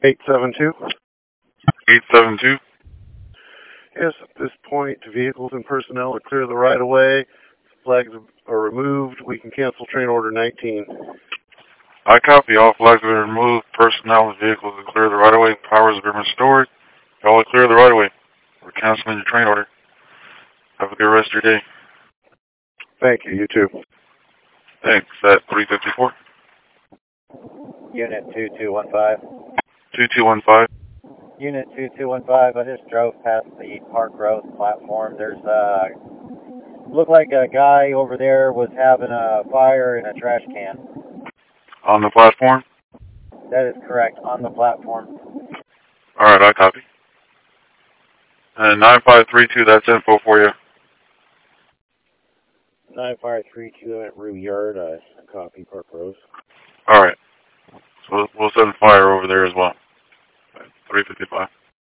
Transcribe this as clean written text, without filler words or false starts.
872. 872. Yes, at this point, vehicles and personnel are clear the right of way. Flags are removed. We can cancel train order 19. I copy. All flags have been removed. Personnel and vehicles are clear the right of way. Powers have been restored. Y'all are clear the right of way. We're canceling your train order. Have a good rest of your day. Thank you. You too. Thanks. At 354. Unit 2215. 2215. Unit 2215, I just drove past the Park Road platform. There's looked like a guy over there was having a fire in a trash can. On the platform? That is correct, on the platform. Alright, I copy. And 9532, that's info for you. 9532 at Rue Yard, copy Park Road. Alright. So we'll send fire over there as well. 355.